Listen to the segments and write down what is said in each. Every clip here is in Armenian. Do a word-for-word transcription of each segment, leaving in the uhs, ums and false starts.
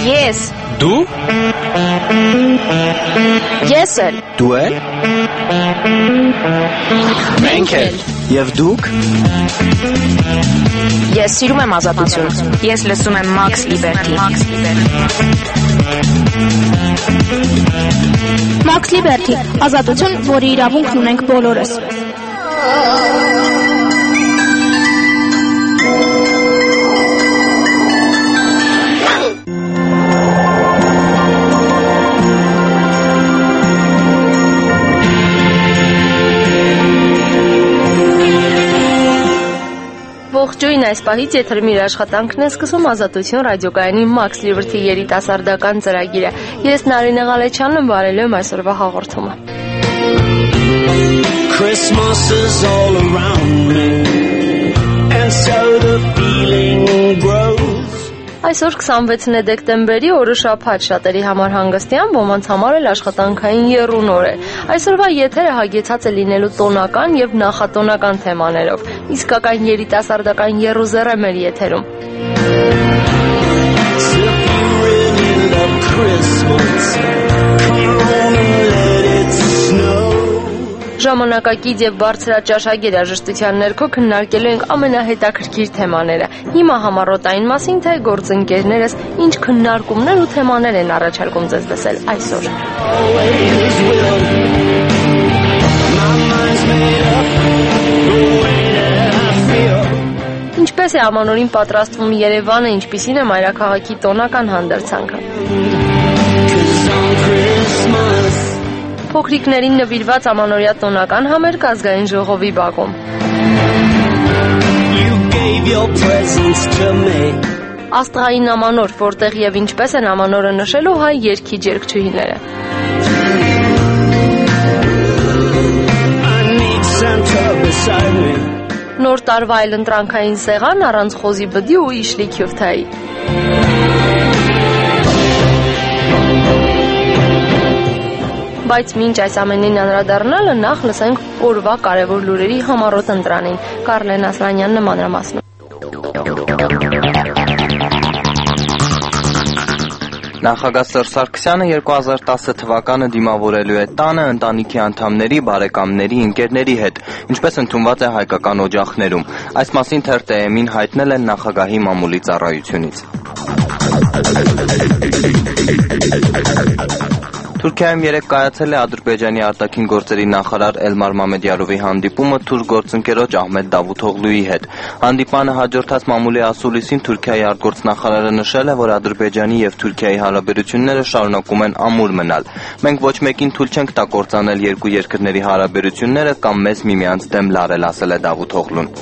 Ես։ Դու։ Ես էլ։ Դու էլ։ Մենք էլ։ Եվ դուք։ Ես սիրում եմ ազատություն։ Ես լսում եմ Max Liberty։ Max Liberty, ազատություն, որի իրավունքն ունենք բոլորս։ Ողջույն, այս պահից եթերում իր աշխատանքն է սկսում Ազատություն ռադիոկայանի Max Liberty երիտասարդական ծրագիրը։ Ես Նարինե Ղալեչյանն եմ, վարելու եմ այսօրվա հաղորդումը։ Christmas is all around me and so the feeling grows. Այսօր քսանվեցն է դեկտեմբերի օրը շաբաթ, շատերի համար հանգստյան, ոմանց համար էլ աշխատանքային եռուն օր է։ Այսօրվա եթերը հագեցած է լինելու տոնական եւ նախատոնական թեմաներով։ Իսկական երիտասարդական եռուզեռ է մեր եթերում։ Ժամանակակից եւ բարձրաճաշակ երաժշտության ներքո քննարկելու ենք ամենահետաքրքիր թեմաները։ Հիմա համառոտային մասին, թե գործընկերներս ինչ քննարկումներ ու թեմաներ են առաջարկում ձեզ լսել այսօր։ Ինչպես է ամանորին պատրաստվում Երևանը, ինչպիսին է մայրաքաղաքի տոնական հանդերձանքը։ Փոքրիկներին նվիրված ամանորյա տոնական համերգ ազգային ժողովի բակում։ Աստղային ամանոր, որտեղ եւ ինչպես են ամանորը նշելու հայ երգիչ երգչուհիները։ Նոր տարվա այլընտրանքային սեղան առանց խոզի բդի ու իշլի քյոֆթայի։ Բայց մինչ այս ամենին անդրադառնալը նախ լսենք օրվա կարևոր լուրերի համառոտ ընտրանին։ Կարլեն Ասլանյանն մանրամասնում։ Նախագահ Սերժ Սարգսյանը երկու հազար տասը թվականը դիմավորելու է տանը ընտանիքի անդամների, բարեկամների, ընկերների հետ, ինչպես ընդունված է հայկական օջախներում։ Այս մասին Թ Տ Մ-ին հայտնել են նախագահի մամուլի ծառայությունից։ Թուրքիայում երեկ կայացել է Ադրբեջանի արտաքին գործերի նախարար Էլմար Մամեդյարովի հանդիպումը թուրք գործընկերոջ Ահմեդ Դավութօղլուի հետ։ Հանդիպանը հաջորդած մամուլի ասուլիսին Թուրքիայի արտգործնախարարը նշել է, որ Ադրբեջանի եւ Թուրքիայի հարաբերությունները շարունակում են ամուր մնալ։ Մենք ոչ մեկին թույլ չենք տա կործանել երկու երկրների հարաբերությունները կամ մեզ միմյանց դեմ լարել, ասել է Դավութօղլուն։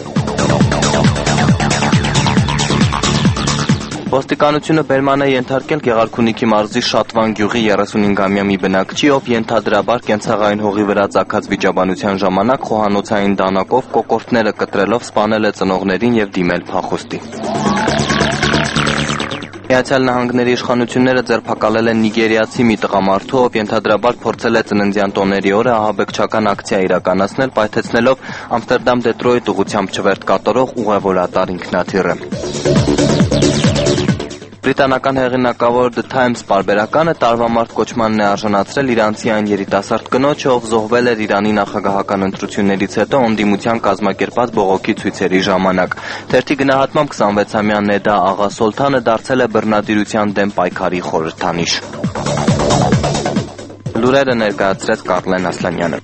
Ոստիկանությունը բերման է ենթարկել Գեղարքունիքի մարզի Շատվան գյուղի երեսունհինգամյա մի բնակչի, ով ենթադրաբար կենցաղային հողի վրա ծագած վիճաբանության ժամանակ խոհանոցային դանակով կոկորդները կտրելով սպանել է ծնողներին եւ դիմել փախուստի։ Միացյալ Նահանգների իշխանությունները ձերբակալել են նիգերիացի մի տղամարդու, ով ենթադրաբար փորձել է ծննդյան տոների օրը ահաբեկչական ակցիա իրականացնել, պայթեցնելով Ամստերդամ-Դետրոյթ ուղղությամբ չվերթ կատարող ուղևորատար ինքնաթիռը։ Բրիտանական հեղինակավոր The Times պարբերականը տարվա մարտ կոչմանն է արժանացրել իրանցի այն երիտասարդ կնոջը, ով զոհվել էր Իրանի նախագահական ընտրություններից հետո ընդդիմության կազմակերպած բողոքի ցույցերի ժամանակ։ Թերթի գնահատմամբ քսանվեցամյա Նեդա Աղա Սոլթանը դարձել է բռնատիրության դեմ պայքարի խորհրդանիշ։ Լուրերը ներկայացրեց Կարլեն Ասլանյանը։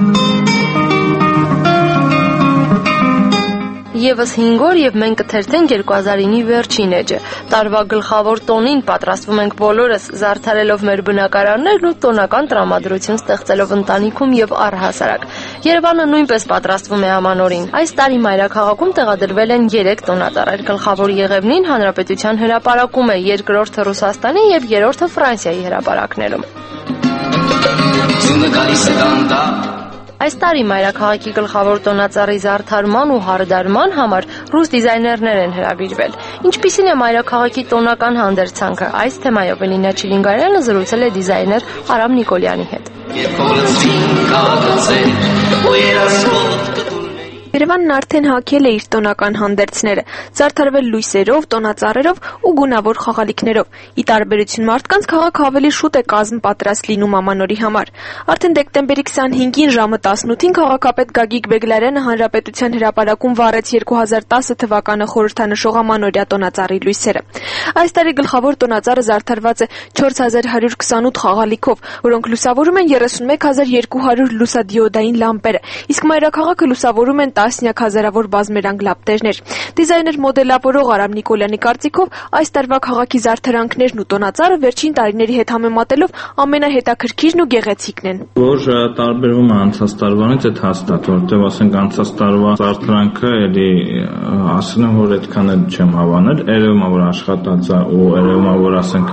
Եվս հինգ օր եւ մենք կթերթենք երկու հազարինի վերջին էջը։ Տարվա գլխավոր տոնին պատրաստվում ենք բոլորս, զարդարելով մեր բնակարաններն ու տոնական տրամադրություն ստեղծելով ընտանիքում եւ առհասարակ։ Երևանը նույնպես պատրաստվում է ամանորին։ Այս տարի մայրաքաղաքում տեղադրվել են երեք տոնածառեր։ Գլխավոր եղևնին Հանրապետության հրապարակում է, երկրորդը Ռուսաստանի եւ երրորդը Ֆրանսիայի հրապարակներում։ Այս տարի մայրաքաղաքի գլխավոր տոնածառի զարդարման ու հարդարման համար ռուս դիզայներներ են հրավիրվել։ Ինչպիսին է մայրաքաղաքի տոնական հանդերձանքը, այս թեմայով Էլինա Չիլինգարյանը զրուցել է դիզայներ Արամ Նիկոլյանի հետ։ Երևանն արդեն հագել է իր տոնական հանդերձները, զարդարվել լույսերով, տոնածառերով ու գունավոր խաղալիքներով։ Ի տարբերություն մարդկանց, քաղաքը ավելի շուտ է կազմ պատրաստ լինում ամանորի համար։ Արդեն դեկտեմբերի քսանհինգին ժամը տասնութին քաղաքապետ Գագիկ Բեգլարյանը Հանրապետության հրապարակում վառեց երկու հազար տասը թվականը խորհրդանշող ամանորյա տոնածառի լույսերը։ Այս տարի գլխավոր տոնածառը զարդարված է չորս հազար հարյուր քսանութ խաղալիքով, որոնք լուսավորում են երեսունմեկ հազար երկու հարյուր լուսադիոդային լամպերը, իսկ մայրաքաղաքը լուսավորում են տասնյակ հազարավոր բազմերանգ լապտերներ։ Դիզայներ մոդելավորող Արամ Նիկոլյանի կարծիքով այս տարվա քաղաքի զարդարանքներն ու տոնածառը վերջին տարիների հետ համեմատելով ամենահետաքրքիրն ու գեղեցիկն են։ Որ տարբերվում է անցած տարվանից, այդ հաստատ, որտեղ ասենք անցած տարվա զարդարանքը էլի ասում եմ, որ այդքան էլ չեմ հավանել, երևում է, որ աշխատած է ու երևում է, որ ասենք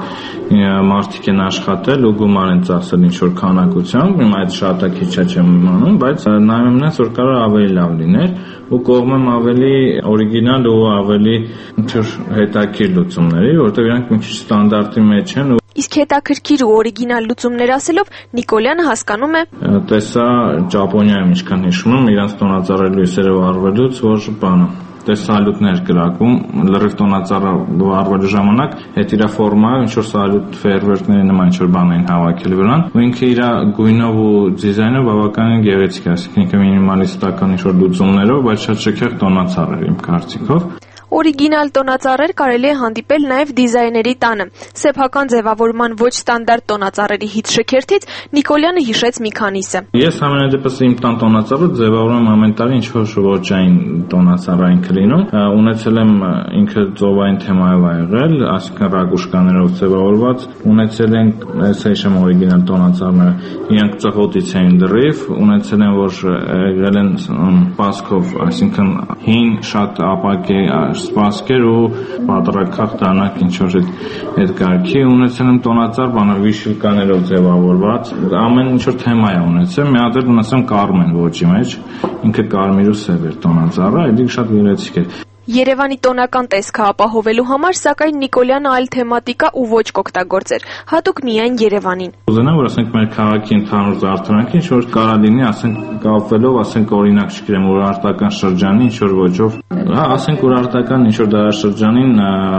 մարդիկ են աշխատել ու գումար են ծախսել ինչ-որ քանակությամբ, իմ այդ շատը քիչ չեմ իմանում, բայց նայում եմ, որ կարող է ավելի լավ լիներ ու կողմեմ ավելի օրիգինալ ու ավելի ինչ-որ հետաքրքիր լուծումների, որտեղ իրանք մի քիչ ստանդարտի մեջ են։ Իսկ հետաքրքիր ու օրիգինալ լուծումներ ասելով Նիկոլյանը հասկանում է, տեսա Ճապոնիայում ինչքան հիշում եմ, իրանց տոնածառի լույսերը վառվելուց, որ բանը տեսալուտներ կրակում, լրիվ տոնածառը վառվելու ժամանակ հետ իր ֆորմա ինչ որ սալուտ ֆեյերվերքների նման ինչ որ բան էին հավաքել վրան, ու ինքը իր գույնով ու դիզայնով բավականին գեղեցիկ է, ասենք ինքը մինիմալիստական ինչ որ լուծումներով, բայց շատ շքեղ տոնածառ էր իմ կարծիքով։ Օրիգինալ տոնածառեր կարելի է հանդիպել նաև դիզայների տանը։ Սեփական ձևավորման ոչ ստանդարտ տոնածառերի հիթ շքերթից Նիկոլյանը հիշեց մի քանիսը։ Ես ամենադեպս իմ տան տոնածառը ձևավորում եմ ամեն տարի ինչ-որ ոճային տոնածառային կլինում։ Ունեցել եմ ինքը ծովային թեմայով ա եղել, այսինքն ռակուշկաներով ձևավորված։ Ունեցել ենք, ես հիշեմ օրիգինալ տոնածառները, իրանք ծղոտից էին լրիվ, ունեցել են, որ եղել են սպասքով, այսինքն հին շատ ապակե սպասքեր ու պատրակախ դանակ ինչ-որ այդ կարգի ունեցել եմ տոնածառ բանը վիշիլկաներով ձևավորված, ամեն ինչ-որ թեմա է ունեցել, մի հատ էլ ունեցեմ կարմեն ոճի մեջ, ինքը կարմիր ու սև էր տոնածառը, այդ շատ գեղեցիկ էր։ Երևանի տոնական տեսքը ապահովելու համար, սակայն Նիկոլյանը այլ թեմատիկա ու ոչ կօգտագործեր, հատուկ միայն Երևանին։ Ուզենամ, որ ասենք մեր քաղաքի ընդհանուր զարդարանքը ինչ որ կարա լինի, ասենք կապվելով, ասենք օրինակ չգիտեմ, ուրարտական շրջանի ինչ որ ոճով, հա, ասենք ուրարտական ինչ որ դարաշրջանին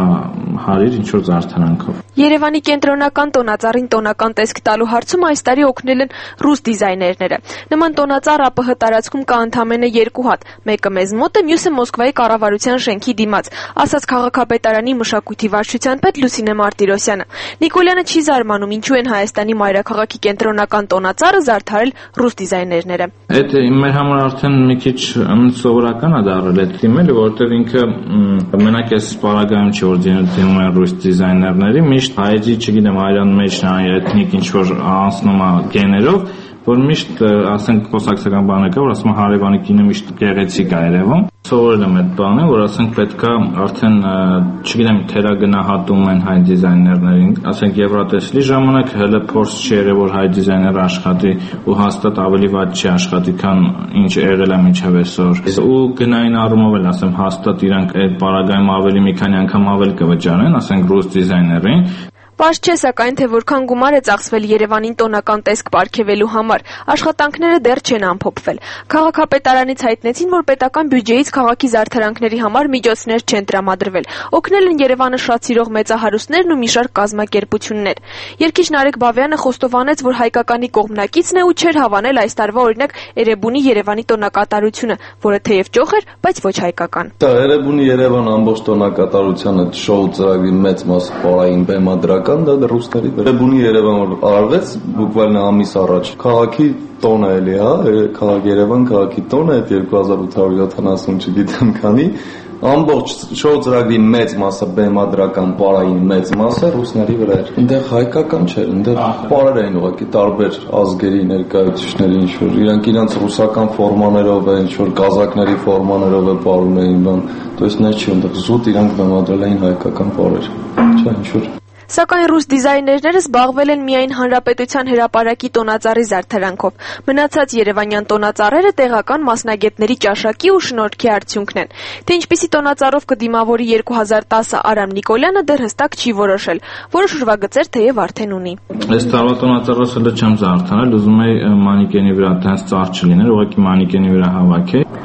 հարիր ինչ որ զարդարանքով։ Երևանի կենտրոնական տոնածառին տոնական տեսք տալու հարցում այս տարի օգնել են ռուս դիզայներները։ Նման տոնածառ ԱՊՀ տարածքում կա ընդամենը երկու հատ, մեկը մեզ մոտ է, մյուսը Մոսկվայի կառավարության շենքի դիմաց, ասաց քաղաքապետարանի մշակույթի վարչության պետ Լուսինե Մարտիրոսյանը։ Նիկոլյանը չի զարմանում, ինչու են Հայաստանի մայրաքաղաքի կենտրոնական տոնածառը զարդարել ռուս դիզայներները։ Այդ մեր համար արդեն մի քիչ սովորական է դառել այդ դիմելը, որովհետև ինքը մենակ էս պարագայում չի որ դիմում են ռուս դիզայներների, միշտ հայերի, չգիտեմ, հայրան մեջ էթնիկ ինչ որ անցնում է գեներով, որ միշտ ասենք խոսակցական բանը կա, որ ասում է հարևանի կինը միշտ գեղեցիկ է երևում։ Սովորել եմ այդ բանը, որ ասենք պետքա արդեն, չգիտեմ, թերագնահատում են հայ դիզայներներին, ասենք Եվրատեսլի ժամանակ հələ փորձ չի եղել, որ հայ դիզայները աշխատի ու հաստատ ավելի վատ չի աշխատի, քան ինչ եղել է մինչև այսօր։ Ու գնային առումով էլ ասեմ, հաստատ իրանք այդ պարագայում ավելի մի քանի անգամ ավել կվճարեն, ասենք ռուս դիզայներին։ Պարզ չէ, սակայն թե որքան գումար է ծախսվել Երևանին տոնական տեսք պարգևելու համար, աշխատանքները դեռ չեն ամփոփվել։ Քաղաքապետարանից հայտնեցին, որ պետական բյուջեից քաղաքի զարդարանքների համար միջոցներ չեն տրամադրվել։ Օգնել են Երևանը շատ սիրող մեծահարուստներն ու մի շարք կազմակերպություններ։ Երգիչ Նարեկ Բավյանը խոստովանեց, որ հայկականի կողմնակիցն է ու չէր հավանել այս տարվա օրինակ Էրեբունի Երևանի տոնակատարությունը, որը թեև ճոխ էր, բայց ոչ հայկական։ Դա Էրեբունի Երևան ամբողջ տոնակատարության այդ շոու ծրագրի մեծ մասը պարային բեմադրական դա ռուսների Էրեբունի Երևան որ արվեց բուկվալն ամիս առաջ քաղաքի տոնը էլի, հա, քաղաք Երևան քաղաքի տոնը այդ երկու հազար ութ հարյուր յոթանասուն չգիտեմ քանի ամբողջ շոու ծրագրի մեծ մասը բեմադրական պարային մեծ մասը ռուսների վրա էր։ Այնտեղ հայկական չէր, այնտեղ պարեր էին ուղղակի տարբեր ազգերի ներկայացուցիչների ինչ որ իրանք իրանց ռուսական ֆորմաներով է, ինչ որ կազակների ֆորմաներով է պարում էին, բան, то есть նա չի այնտեղ զուտ իրանք բեմադրել էին հայկական պարեր։ Չէ, ինչ որ Սակայն ռուս դիզայներները զբաղվել են միայն Հանրապետության հրապարակի տոնածառի զարդարանքով։ Մնացած երևանյան տոնածառերը տեղական մասնագետների ճաշակի ու շնորհքի արդյունքն են։ Թե ինչպիսի տոնածառով կդիմավորի երկու հազար տասը Արամ Նիկոլյանը դեռ հստակ չի որոշել։ Որոշ ուրվագծեր թեև արդեն ունի։ Այս տարվա տոնածառը սլը չեմ զարդարել, ուզում եի մանիկենի վրա տենց ծառ չլիներ, ուղղակի մանիկենի վրա հավաքել։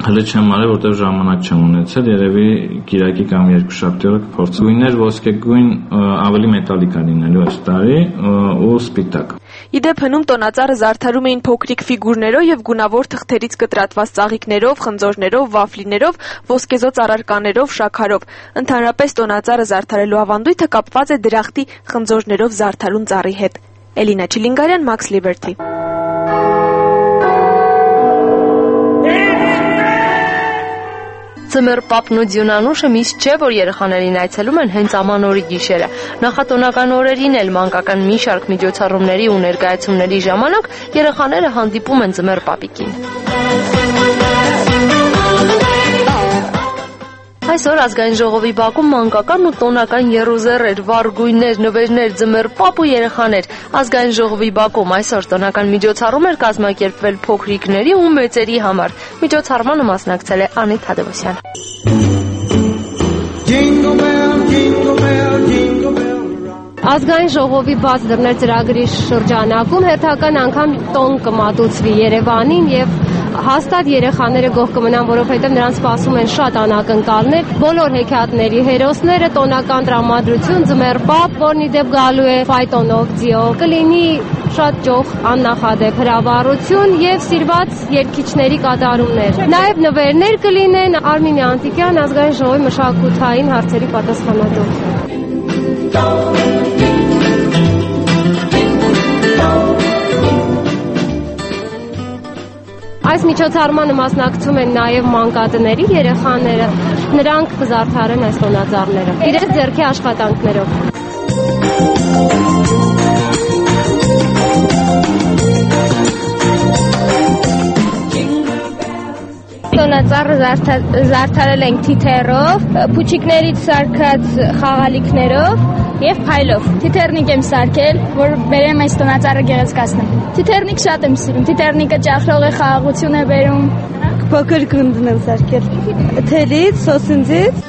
Հələ չեմ արել, որտեղ ժամանակ չեմ ունեցել, երևի Կիրակի կամ երկուշաբթի օրը կփորձեմ։ Գույներ ոսկեգույն ավելի մետալիկ է լինելու այս տարի ու սպիտակ։ Իդեպ հնում տոնածառը զարդարում էին փոքրիկ ֆիգուրներով եւ գունավոր թղթերից կտրատված ծաղիկներով, խնձորներով, վաֆլիներով, ոսկեզոծ առարկաներով, շաքարով։ Ընդհանրապես տոնածառը զարդարելու ավանդույթը կապված է դրախտի խնձորներով զարդարուն ծառի հետ։ Էլինա Չիլինգարյան, Max Liberty։ Ձմեռ պապն ու Ձյունանուշը միշտ չէ, որ երեխաներին այցելում են հենց ամանորի գիշերը։ Նախատոնական օրերին էլ մանկական մի շարք միջոցառումների ու ներկայացումների ժամանակ երեխաները հանդիպում են ձմեռ պապիկին։ Այսօր ազգային ժողովի բակում մանկական ու տոնական եռուզեռեր, վառ գույներ, նվերներ, ձմեռ պապ ու երեխաներ։ Ազգային ժողովի բակում այսօր տոնական միջոցառում էր կազմակերպվել փոքրիկների ու մեծերի համար։ Միջոցառմանը մասնակցել է Անիտ Թադևոսյանը։ Ազգային ժողովի բաց դռներ ծրագրի շրջանակում հերթական անգամ տոն կմատուցվի Երևանին եւ հաստատ երեխաները գոհ կմնան, որովհետեւ նրանց սպասում են շատ անակնկալներ, բոլոր հեքիաթների հերոսները, տոնական տրամադրություն, ձմեռ պապ, որն իդեպ գալու է ֆայտոնով, ձիով, կլինի շատ ճոխ աննախադեպ հրավառություն եւ սիրված երգիչների կատարումներ։ Նաեւ նվերներ կլինեն Արմինե Անտիկյան ազգային ժողովի մշակութային հարցերի պատասխանատու։ Այս միջոցառմանը մասնակցում են նաև մանկատների երեխաները, նրանք կզարդարեն այս տոնածառները իրենց ձեռքի աշխատանքներով։ Տոնածառը զարդարել ենք թիթեռով, փուչիկներից սարքած խաղալիքներով եւ փայլով։ Թիթեռնիկ եմ սարքել, որ բերեմ այս տոնածառը գեղեցկացնեմ։ Թիթեռնիկ շատ եմ սիրում։ Թիթեռնիկը ճախլող է, խաղաղություն է բերում։ Փոքր գնդն եմ սարքել։ Թելից, սոսնձից։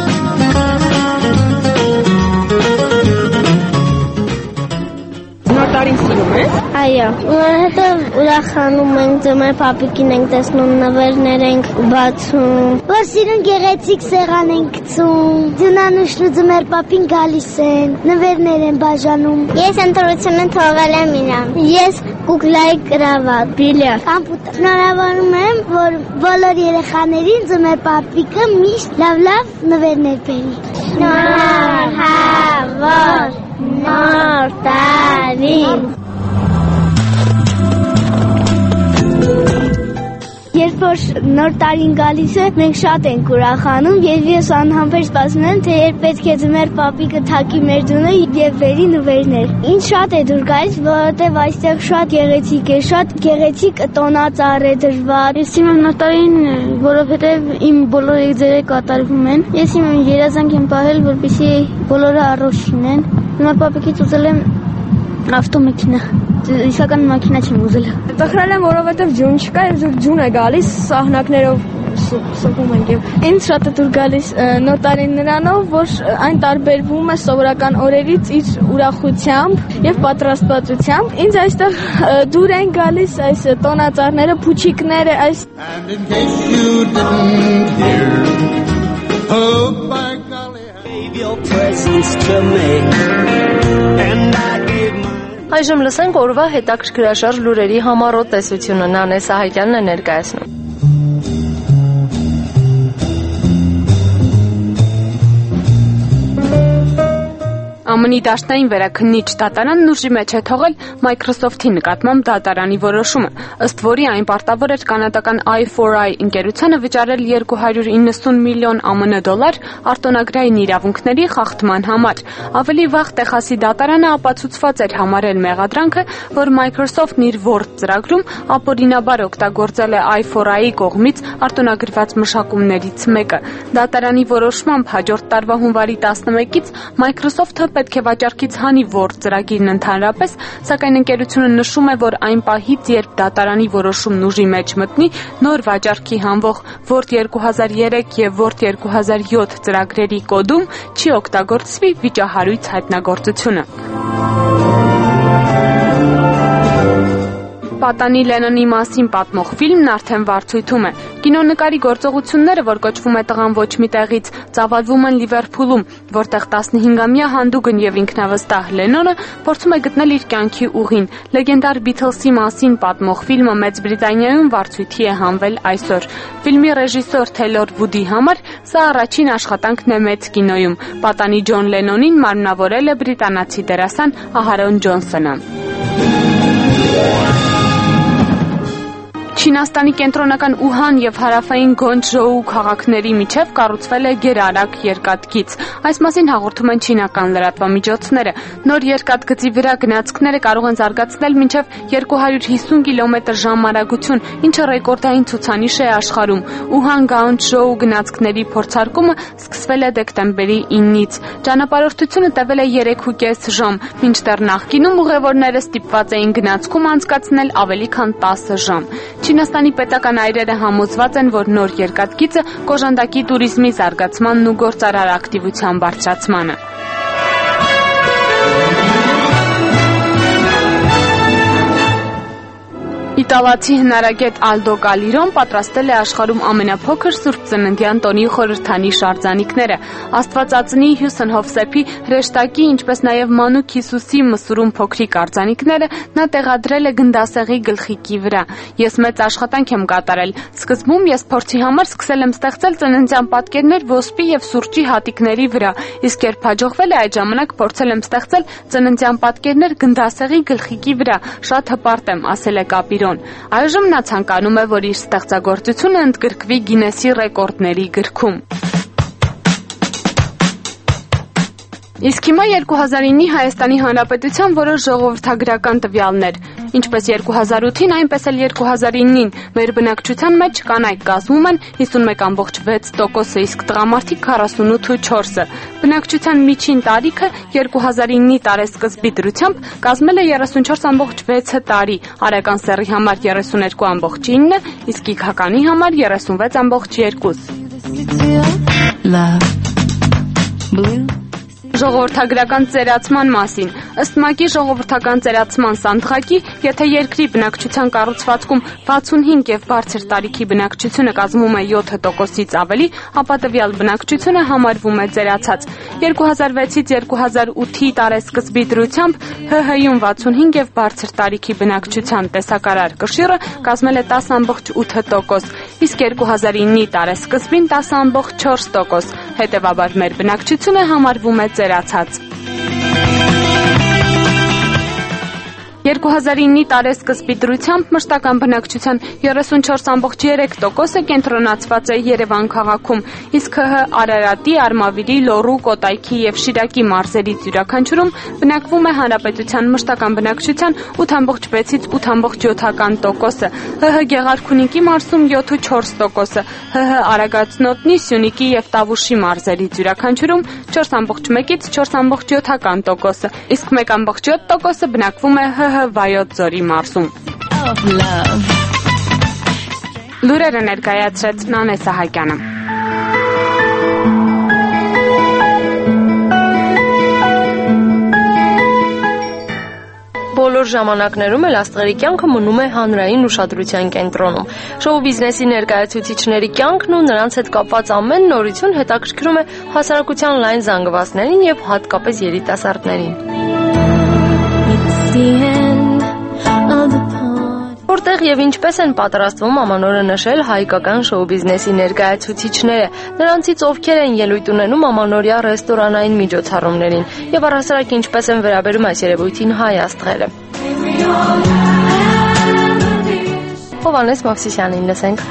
Նորտարին սիրում ես։ Այո, որովհետև ուրախանում ենք, ձմեռ պապիկին ենք տեսնում, նվերներ ենք բացում, որ սիրուն գեղեցիկ սեղան ենք գցում, Ձյունանուշն ու ձմեռ պապին գալիս են, նվերներ են բաժանում։ Ես ընտրությունը թողել եմ իրան։ Ես կուկլայի կրավատ, բիլիարդ, կամպյուտեր։ Շնորհավորում եմ, որ բոլոր երեխաներին ձմեռ պապիկը միշտ լավ-լավ նվերներ բերի։ Շնորհավոր Նոր տարին։ Երբ որ նոր տարին գալիս է, մենք շատ ենք ուրախանում եւ ես անհամբեր սպասում եմ, թե երբ պետք է ձմեռ պապիկը թակի մեր դունը եւ բերի նվերներ։ Ինչ շատ է դուր գալիս, որովհետեւ այստեղ շատ գեղեցիկ է, շատ գեղեցիկ տոնածառ է դրված։ Ես իմ նոր տարին, որովհետեւ իմ բոլոր եզրերը կատարվում են։ Ես իմ երազանք եմ պահել, որպեսզի բոլորը առողջ լինեն։ Ձմեռ պապիկից ուզել եմ ավտոմեքենա, իսկական մաքինա չեմ ուզել։ Տխրել եմ, որովհետև ջուն չկա, եւ ջուն է գալիս սահնակներով սոկում ենք եւ ինձ շատ է դուր գալիս նոր տարին նրանով, որ այն տարբերվում է սովորական օրերից իր ուրախությամբ եւ պատրաստվածությամբ։ Ինձ այստեղ դուր են գալիս այս տոնածառները, փուչիկները, այս Այժմ լսենք օրվա հետաքրքրաշարժ լուրերի համառոտ տեսությունը Նանե Սահակյանն է ներկայացնում։ ԱՄՆ-ի դաշնային վերաքննիչ դատարանն ուժի մեջ է թողել Microsoft-ի նկատմամբ դատարանի որոշումը, ըստ որի այն պարտավոր էր կանադական I four I ընկերությանը վճարել երկու հարյուր իննսուն միլիոն ԱՄՆ դոլար արտոնագրային իրավունքների խախտման համար։ Ավելի վաղ Տեխասի դատարանը ապացուցված էր համարել մեղադրանքը, որ Microsoft-ն իր Word ծրագրում ապօրինաբար օգտագործել է I four I-ի կողմից արտոնագրված մշակումներից մեկը։ Դատարանի որոշմամբ հաջորդ տարվա հունվարի տասնմեկից Microsoft-ը պետք է վաճառքից հանի Word ծրագիրն ընդհանրապես, սակայն ընկերությունը նշում է, որ այն պահից, երբ դատարանի որոշումն ուժի մեջ մտնի, նոր վաճառքի հանվող Word երկու հազար երեք եւ Word երկու հազար յոթ ծրագրերի կոդում չի օգտագործվի վիճահարույց հայտնագործությունը։ Պատանի Լենոնի մասին պատմող ֆիլմն արդեն վարձույթում է։ Կինոնկարի գործողությունները, որ կոչվում է «Տղան ոչ մի տեղից», ծավալվում են Լիվերփուլում, որտեղ տասնհինգամյա հանդուգն եւ ինքնավստահ Լենոնը փորձում է գտնել իր կյանքի ուղին։ Լեգենդար Բիթլսի մասին պատմող ֆիլմը Մեծ Բրիտանիայում վարձույթի է հանվել այսօր։ Ֆիլմի ռեժիսոր Թեյլոր Վուդի համար սա առաջին աշխատանքն է մեծ կինոյում։ Պատանի Ջոն Լենոնին մարմնավորել է բրիտանացի դերասան Ահարոն Ջոնսոնը։ Չինաստանի կենտրոնական Ուհան եւ հարավային Գոնջոու քաղաքների միջև կառուցվել է գերարագ երկաթգիծ։ Այս մասին հաղորդում են չինական լրատվամիջոցները։ Նոր երկաթգծի վրա գնացքները կարող են զարգացնել մինչև երկու հարյուր հիսուն կիլոմետր ժամ արագություն, ինչը ռեկորդային ցուցանիշ է աշխարհում։ Ուհան Գոնջոու գնացքների փորձարկումը սկսվել է դեկտեմբերի իննից։ Ճանապարհորդությունը տևել է երեք ու կես ժամ, մինչդեռ նախկինում ուղևորները ստիպված էին գնացքում անցկացնել ավելի քան տասը ժամ։ Չինաստանի պետական այրերը համոզված են, որ նոր երկաթգիծը կոժանդակի տուրիզմի զարգացմանն ու գործարար ակտիվության բարձրացմանը։ Իտալացի հնարագետ Ալդո Կալիրոն պատրաստել է աշխարհում ամենափոքր Սուրբ Ծննդյան տոնի խորհրդանիշ արձանիկները։ Աստվածածնի Հյուսն Հովսեփի հրեշտակի, ինչպես նաև Մանուկ Հիսուսի մսուրում փոքրիկ արձանիկները նա տեղադրել է գնդասեղի գլխիկի վրա։ Ես մեծ աշխատանք եմ կատարել։ Սկզբում ես փորձի համար սկսել եմ ստեղծել ծննդյան պատկերներ ոսպի եւ սուրճի հատիկների վրա, իսկ երբ հաջողվել է, այդ ժամանակ փորձել եմ ստեղծել ծննդյան պատկերներ գնդասեղի գլխիկի վրա։ Շատ հպարտ եմ, ասել է Կապիրոն։ Այժմ նա ցանկանում է, որ իր ստեղծագործությունը ընդգրկվի Գինեսի ռեկորդների գրքում։ Իսկ հիմա երկու հազար իննի Հայաստանի Հանրապետության որոշ ժողովրդագրական տվյալներ։ Ինչպես երկու հազար ութին, այնպես էլ երկու հազար իննին մեր բնակչության մեջ կանայք կազմում են հիսունմեկ կόμμα վեց տոկոսը, իսկ տղամարդիկ քառասունութ կόμμα չորսը։ Բնակչության միջին տարիքը երկու հազար իննի տարեսկզբի դրությամբ կազմել է երեսունչորս կόμμα վեցը տարի, արական սեռի համար երեսուներկու կόμμα ինը, իսկ իգականի համար երեսունվեց կόμma երկու։ Ժողովրդագրական ծերացման մասին։ Ըստ ՄԱԿ-ի ժողովրդական ծերացման սանդղակի, եթե երկրի բնակչության կառուցվածքում վաթսունհինգ եւ բարձր տարիքի բնակչությունը կազմում է յոթ տոկոսից ավելի, ապա տվյալ բնակչությունը համարվում է ծերացած։ երկու հազար վեցից երկու հազար ութի տարեսկզբի դրությամբ ՀՀ-ում վաթսունհինգ եւ բարձր տարիքի բնակչության տեսակարար կշիռը կազմել է տասը կόμμα ութ տոկոս, իսկ երկու հազար իննի տարեսկզբին տասը կόμμα չորս տոկոս։ Հետևաբար մեր բնակչությունը համարվում է ծերացած։ երկու հազար իննի տարեսկզբի դրությամբ մշտական բնակչության երեսունչորս կόμμα երեք տոկոսը կենտրոնացված է Երևան քաղաքում, իսկ ՀՀ Արարատի, Արմավիրի, Լոռու, Կոտայքի եւ Շիրակի մարզերից յուրաքանչյուրում բնակվում է հանրապետության մշտական բնակչության ութ կόμμα վեցից ութ կόμμα յոթ տոկոսը, ՀՀ Գեղարքունիքի մարզում յոթ կόμμα չորս տոկոսը, ՀՀ Արագածնոտնի, Սյունիքի եւ Տավուշի մարզերից յուրաքանչյուրում չորս կόμμα մեկից չորս կόμma յոթ տոկոսը, իսկ մեկ կόμμα յոթ տոկոսը բնակվում է ՀՀ Վայոց ձորի մարզում։ Լուրերը ներկայացրեց Նանե Սահակյանը։ Բոլոր ժամանակներում էլ աստղերի կյանքը մնում է հանրային ուշադրության կենտրոնում։ Շոու բիզնեսի ներկայացուցիչների կյանքն ու նրանց հետ կապված ամեն նորություն հետաքրքրում է հասարակության լայն զանգվածներին եւ հատկապես երիտասարդներին։ Որտեղ եւ ինչպես են պատրաստվում ամանորը նշել հայկական շոու բիզնեսի ներկայացուցիչները, նրանցից ովքեր են ելույթ ունենում ամանորյա ռեստորանային միջոցառումներին եւ առհասարակ ինչպես են վերաբերում այս երևույթին հայ աստղերը։ Հովհաննես Մովսիսյանին լսենք։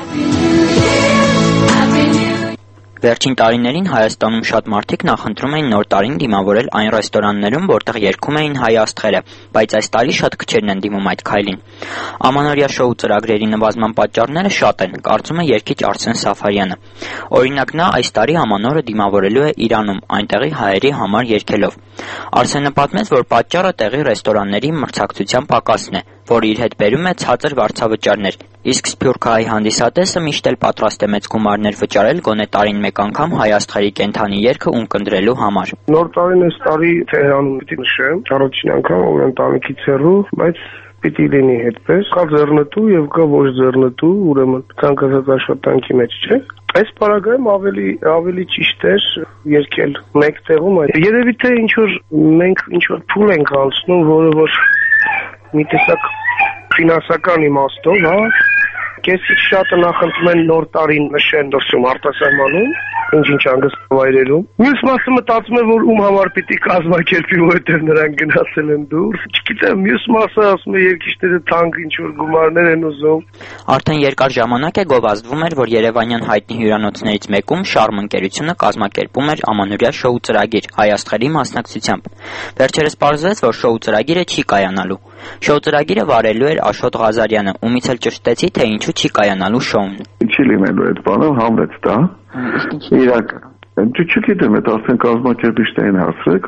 Վերջին տարիներին Հայաստանում շատ մարդիկ նախընտրում էին նոր տարին դիմավորել այն ռեստորաններում, որտեղ երգում էին հայ աստղերը, բայց այս տարի շատ քչերն են դիմում այդ քայլին։ Ամանորյա շոու ծրագրերի նվազման պատճառները շատ են, կարծում է երգիչ Արսեն Սաֆարյանը։ Օրինակ նա այս տարի ամանորը դիմավորելու է Իրանում, այնտեղի հայերի համար երգելով։ Արսենը պատմեց, որ պատճառը տեղի ռեստորանների մրցակցության պակասն է, որը իր հետ բերում է ցածր վարձավճարներ, իսկ սփյուռքահայ հանդիսատեսը միշտ էլ պատրաստ է մեծ գումարներ վճարել գոնե տարին մեկ անգամ հայ աստղերի կենդանի երգը ունկնդրելու համար։ Նոր տարին այս տարի Թեհրանում պիտի նշեմ, առաջին անգամ որ ընտանիքից հեռու, բայց պիտի լինի հետպես, կա ձեռնտու եւ կա ոչ ձեռնտու, ուրեմն ցանկացած աշխատանքի մեջ չէ։ Այս պարագայում ավելի ավելի ճիշտ էր երկել մեկ տեղում։ Երևի թե ինչ որ մենք ինչ որ փուլ ենք անցնում, որը որ մի տեսակ ֆինանսական իմաստով, հա, կեսից շատը նախընտրում են նոր տարին նշեն դրսում արտասահմանում, ինչ-ինչ հանգստավայրերում։ Մյուս մասը մտածում է, որ ում համար պիտի կազմակերպի, որովհետև նրանք գնացել են դուրս։ Չգիտեմ, մյուս մասը ասում է երկիշները թանկ ինչ-որ գումարներ են ուզում։ Արդեն երկար ժամանակ է գովազդվում էր, որ երևանյան հայտնի հյուրանոցներից մեկում Շարմ ընկերությունը կազմակերպում էր ամանորյա շոու ծրագիր հայ աստղերի մասնակցությամբ։ Վերջերս պարզվեց, որ շոու ծրագիրը չի կայանալու։ Շոու ծրագիրը վարելու էր Աշոտ Ղազարյանը, ումից էլ ճշտեցի, թե ինչու չի կայանալու շոուն։ Չի լինելու այդ բանը, համլեց դա։ Իրական Չգիտեմ, այդ արդեն կազմակերպիչներին հարցրեք,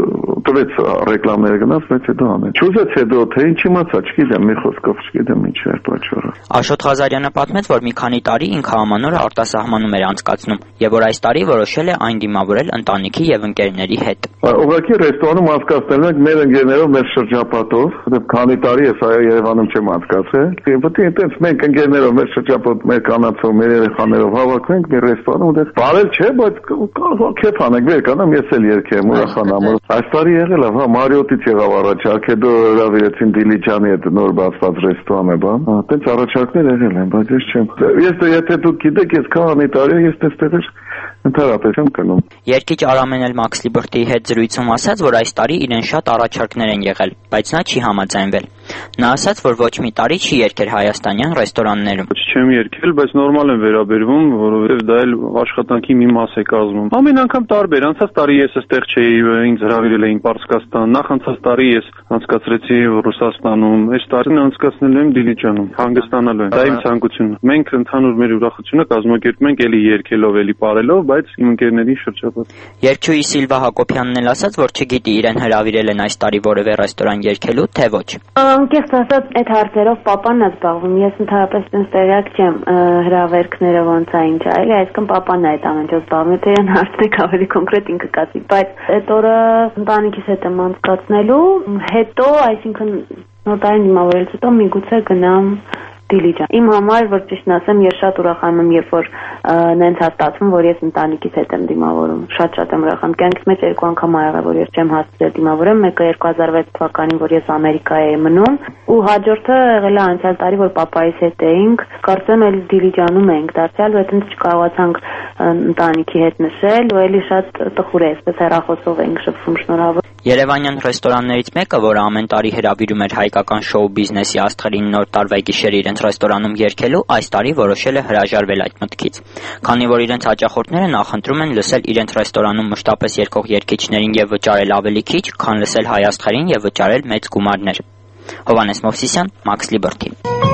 տվեց ռեկլամները գնաց, բայց հետո անել։ Չուզեց հետո, թե ինչ իմացա, չգիտեմ, մի խոսքով չգիտեմ ինչ էր պատճառը։ Աշոտ Ղազարյանը պատմեց, որ մի քանի տարի ինքը ամանորը արտասահմանում էր անցկացնում, եւ որ այս տարի որոշել է այն դիմավորել ընտանիքի եւ ընկերների հետ։ Ուղղակի ռեստորանում անցկացնել ենք մեր ընկերներով, մեր շրջապատով, դեռ քանի տարի է սա Երևանում չեմ անցկացել։ Պետք է այդպես մենք ընկերներով, մեր շրջապատ, մեր կանացով, մեր երեխաներով հավաքվենք մի ռեստորանում, դեռ բարել չէ, բայց Քեֆ անենք, վեր կանամ, ես էլ երկեմ, ուրախանամ։ Այս տարի եղել է, հա, Մարիոտից եղավ առաջարկ, հետո հրավիրեցին Դիլիջանի հետ նոր բացված ռեստորան է, բան։ Այդպես առաջարկներ եղել են, բայց ես չեմ։ Ես եթե դուք գիտեք, ես քանի տարի ես այստեղ ընդհանրապես եմ կնում։ Երգիչ Արամեն էլ Մաքս Լիբերթիի հետ զրույցում ասաց, որ այս տարի իրեն շատ առաջարկներ են եղել, բայց նա չի համաձայնվել։ Նա ասաց, որ ոչ մի տարի չի երգել հայաստանյան ռեստորաններում։ Չեմ երգել, բայց նորմալ եմ վերաբերվում, որովհետև դա էլ աշխատանքի մի մաս է կազմում։ Ամեն անգամ տարբեր, անցած տարի ես այստեղ չէի, ինձ հրավիրել էին Պարսկաստան, նախանցած տարի ես անցկացրեցի Ռուսաստանում, այս տարին անցկացնել եմ Դիլիջանում, հանգստանալու եմ։ Դա իմ ցանկությունն է։ Մենք ընդհանուր մեր ուրախությունը կազմակերպում ենք էլի երգելով, էլի պարելով, բայց իմ ընկերների շրջապատ։ Երգչուհի Սիլվա Հակոբյանն էլ ասաց, որ չգիտի իրեն հրավիրել են այս տարի որևէ ռեստորան երգելու, թե ոչ։ Անկեղծ ասած, այդ հարցերով պապան է զբաղվում, ես ընդհանրապես այնպես տեղյակ չեմ հրավերքները ոնց է ինչ այլ, այսինքն պապան է այդ ամեն ինչով զբաղվում, թե այն հարցնեք ավելի կոնկրետ ինքը կասի, բայց այդ օրը ընտանիքիս հետ եմ անցկացնելու, հետո, այսինքն նոր տարին դիմավորելուց հետո միգուցե գնամ Դիլիջան։ Իմ համար, որ ճիշտն ասեմ, ես շատ ուրախանում եմ, երբ որ նենց հաստատվում, որ ես ընտանիքիս հետ եմ դիմավորում։ Շատ-շատ եմ ուրախանում։ Կյանքիս մեջ երկու անգամ ա եղել, որ ես չեմ հասցրել դիմավորեմ, մեկը երկու հազար վեց թվականին, որ ես Ամերիկայի էի մնում, ու հաջորդը եղել է անցյալ տարի, որ պապայիս հետ էինք, կարծեմ էլ Դիլիջանում էինք դարձյալ, ու այդպես չկարողացանք ընտանիքի հետ նշել, ու էլի շատ տխուր է, այսպես հեռախոսով էինք շփվում, շնորհավոր։ Երևանյան ռեստորաններից մեկը, որը ամեն տարի հրավիրում էր հայկական շոու բիզնեսի աստղերին նոր տարվա գիշեր իրենց ռեստորանում երգելու, այս տարի որոշել է հրաժարվել այդ մտքից։ Քանի որ իրենց հաճախորդները նախընտրում են լսել իրենց ռեստորանում մշտապես երգող երգիչներին եւ վճարել ավելի քիչ, քան լսել հայ աստղերին եւ վճարել մեծ գումարներ։ Հովհաննես Մովսիսյան, Մաքս Լիբերթի։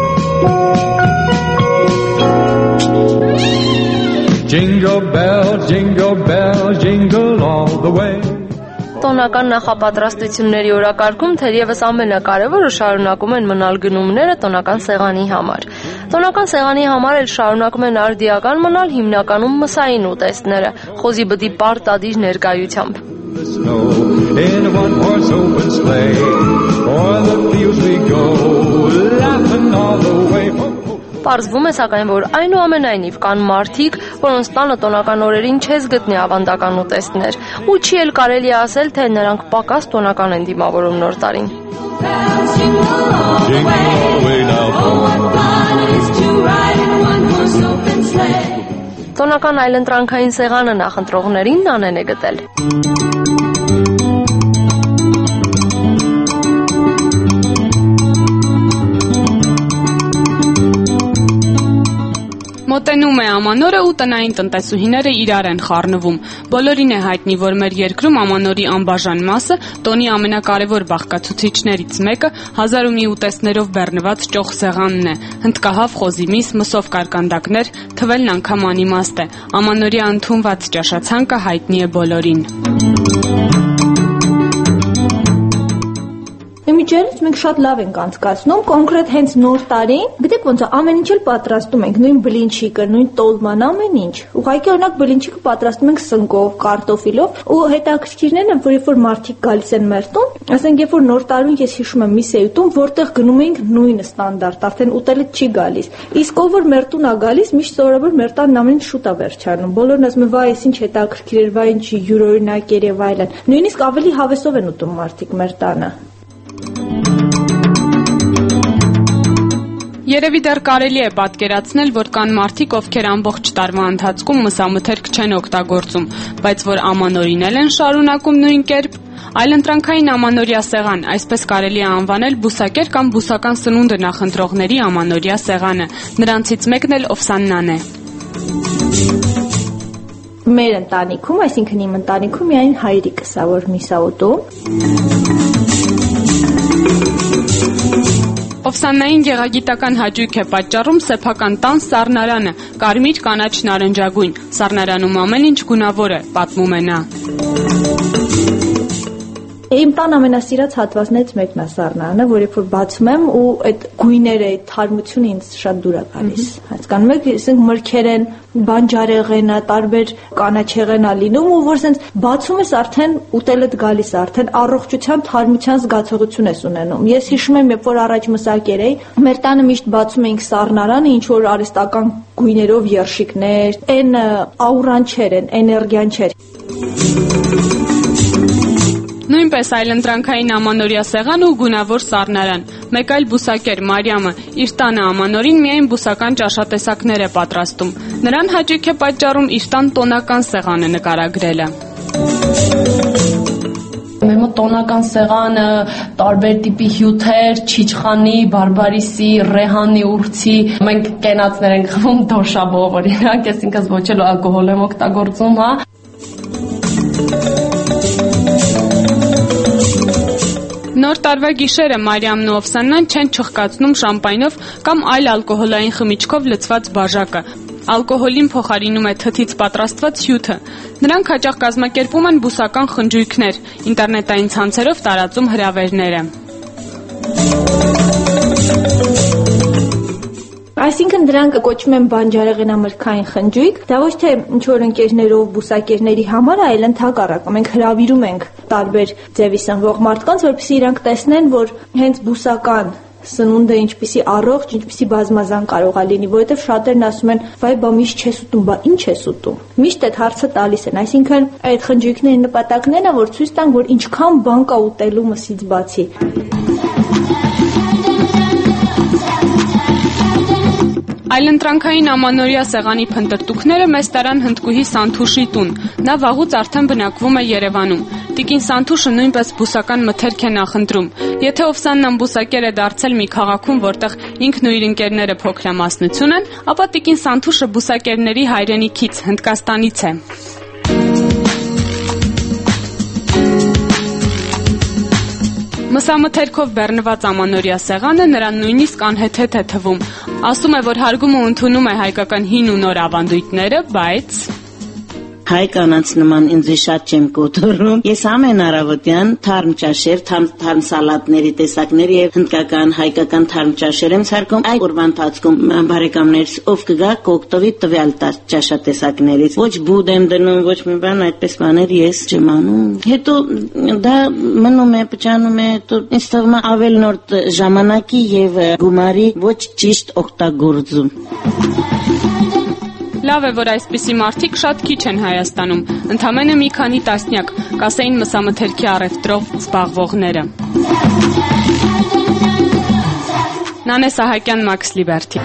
Jingle bell, jingle bell, jingle all the way. Տոնական նախապատրաստությունների օրակարգում թերևս ամենակարևորը շարունակում են մնալ գնումները տոնական սեղանի համար։ Տոնական սեղանի համար էլ շարունակում են արդիական մնալ հիմնականում մսային ուտեստները, խոզի բդի պարտադիր ներկայությամբ։ Պարզվում է սակայն, որ այնուամենայնիվ կան մարդիկ, որոնց տանը տոնական օրերին չես գտնի ավանդական ուտեստներ, ու չի էլ կարելի ասել, թե նրանք պակաս տոնական են դիմավորում նոր տարին։ Տոնական այլընտրանքային սեղանը նախընտրողներին Նանեն է գտել։ Մոտենում է ամանորը ու տնային տնտեսուհիները իրար են խառնվում։ Բոլորին է հայտնի, որ մեր երկրում ամանորի անբաժան մասը տոնի ամենակարևոր բաղկացուցիչներից մեկը հազար ու մի ուտեստներով բեռնված ճոխ սեղանն է։ Հնդկահավ, խոզի միս, մսով կարկանդակներ, թվելն անգամ անիմաստ է։ Ամանորյա ընդունված ճաշացանկը հայտնի է բոլորին։ Մի միջերից մենք շատ լավ ենք անցկացնում, կոնկրետ հենց նոր տարին, գիտեք ոնց է, ամեն ինչ էլ պատրաստում ենք, նույն բլինչիկը, նույն տոլման, ամեն ինչ։ Ուղղակի օրինակ բլինչիկը պատրաստում ենք սնկով, կարտոֆիլով, ու հետաքրքիրն է, որ երբ որ մարդիկ գալիս են մեր տուն, ասենք երբ որ նոր տարուն ես հիշում եմ մի սեյտում, որտեղ գնում ենք նույնը ստանդարտ, արդեն ուտելը չի գալիս։ Իսկ ով որ մեր տուն է գալիս, միշտ սովորաբար մեր տանն ամեն ինչ շուտ է վերջանում։ Բոլորն ասում են, վայ, ինչ հետաքրքիր էր, վայ, ինչ յուրօրինակ էր եւ այլն։ Նույնիսկ ավելի հավեսով են ուտում մարդիկ մեր տանը։ Երևի դեռ կարելի է պատկերացնել, որ կան մարդիկ, ովքեր ամբողջ տարվա ընթացքում մսամթերք չեն օգտագործում, բայց որ ամանորին են շարունակում նույն կերպ։ Այլընտրանքային ամանորյա սեղան, այսպես կարելի է անվանել բուսակեր կամ բուսական սնունդը նախընտրողների ամանորյա սեղանը։ Նրանցից մեկն էլ Օվսաննան է։ Մեր ընտանիքում, այսինքն իմ ընտանիքում միայն հայրիկս է, որ միս է ուտում։ Օվսաննային գեղագիտական հաճույք է պատճառում սեփական տան սառնարանը, կարմիր, կանաչ, նարնջագույն։ Սառնարանում ամեն ինչ գունավոր է, պատմում է նա։ Իմ տան ամենասիրած հատվածներից մեկն է սառնարանը, որ երբ որ բացում եմ ու այդ գույները, այդ թարմությունը ինձ շատ դուր է գալիս։ Հասկանում եք, ասենք մրգեր են, բանջարեղեն է, տարբեր կանաչեղեն է լինում ու որ ասենց բացում ես արդեն ուտելդ գալիս է, արդեն առողջության, թարմության զգացողություն ես ունենում։ Ես հիշում եմ, երբ որ առաջ մսակեր էի, մեր տանը միշտ բացում էինք սառնարանը, ինչ որ արհեստական գույներով երշիկներ, այն աուրան չէր, այն էներգիան չէր։ Նույնպես այլընտրանքային ամանորյա սեղան ու գունավոր սառնարան։ Մեկ այլ բուսակեր Մարիամը իր տանը ամանորին միայն բուսական ճաշատեսակներ է պատրաստում։ Նրան հաճույք է պատճառում իր տան տոնական սեղանը նկարագրելը։ Մեր մոտ տոնական սեղանը, տարբեր տիպի հյութեր, չիչխանի, բարբարիսի, ռեհանի, ուրցի, մենք կենացներ ենք խմում դոշաբով, օրինակ, ես ինքս ոչ էլ ալկոհոլ եմ օգտագործում, հա։ Նոր տարվա գիշերը Մարիամն ու Օվսաննան չեն չխկացնում շամպայնով կամ այլ ալկոհոլային խմիչքով լցված բաժակը։ Ալկոհոլին փոխարինում է թթից պատրաստված հյութը։ Նրանք հաճախ կազմակերպում են բուսական խնջույքներ, ինտերնետային ցանցերով տարածում հրավերները։ Այսինքն դրանք կոչվում են բանջարեղենամրգային խնջույք, դա ոչ թե ինչ որ ընկերներով, բուսակերների համար, այլ ընդհակառակը մենք հրավիրում ենք տարբեր ձևի սնվող մարդկանց, որպեսզի իրանք տեսնեն, որ հենց բուսական սնունդը ինչպիսի առողջ, ինչպիսի բազմազան կարող է լինի, որովհետև շատերն ասում են, վայ, բա միշտ չես ուտում, բա ինչ ես ուտում։ Միշտ այդ հարցը տալիս են, այսինքն այդ խնջույքների նպատակն է, որ ցույց տան, որ ինչքան բան կա ուտելու մսից բացի։ Այլընտրանքային ամանորյա սեղանի փնտրտուքները մեզ տարան Հնդկուհի Սանթուշի տուն։ Նա վաղուց արդեն բնակվում է Երևանում։ Տիկին Սանթուշը նույնպես բուսական մթերք է նախընտրում։ Եթե Օվսաննան բուսակեր է դարձել մի քաղաքում, որտեղ ինքն ու իր ընկերները փոքրամասնություն են, ապա տիկին Սանթուշը բուսակերների հայրենիքից, Հնդկաստանից է։ Մսամթերքով բեռնված ամանորյա սեղանը նրան նույնիսկ անհեթեթ է թվում։ Ասում է, որ հարգում ու ընդունում է հայկական հին ու նոր ավանդույթները, բայց հայ կանանց նման ինձ շատ չեմ կոտորում։ Ես ամեն առավոտյան թարմ ճաշեր, թարմ սալատների տեսակներ եւ հնդկական, հայկական թարմ ճաշեր եմ ցարկում։ Այդ օրվա ընթացքում բարեկամներս ով կգա կօգտվի տվյալ ճաշատեսակներից։ Ոչ բուդ եմ դնում, ոչ մի բան, այդպես բաներ ես չեմ անում։ Հետո դա մնում է, փչանում է, հետո ինձ թվում է ավել նոր ժամանակի եւ գումարի ոչ ճիշտ օգտագործում։ Լավ է, որ այսպիսի մարդիկ շատ քիչ են Հայաստանում, ընդամենը մի քանի տասնյակ, կասեին մսամթերքի առևտրով զբաղվողները։ Նանե Սահակյան, Max Liberty։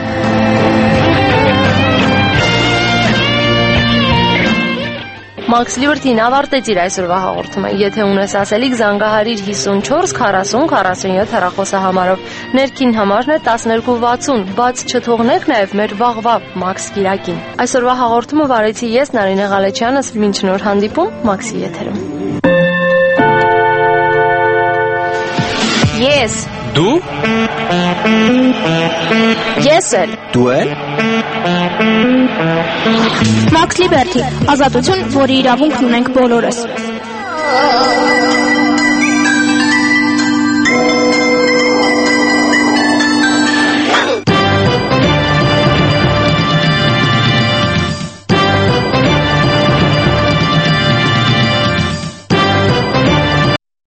Max Liberty-ն ավարտեց իր այսօրվա հաղորդումը։ Եթե ունես ասելիք, զանգահարիր հիսունչորս քառասուն քառասունյոթ հեռախոսահամարով։ Ներքին համարն է տասներկու վաթսուն, բաց չթողնեք նաև մեր վաղվա Max Կիրակին։ Այսօրվա հաղորդումը վարեցի ես, Նարինե Ղալեչյանը, մինչ նոր հանդիպում Max-ի եթերում։ Ես։ Դու։ Ես էլ։ Դու էլ։ Max Liberty, ազատություն, որի իրավունքն ունենք բոլորս։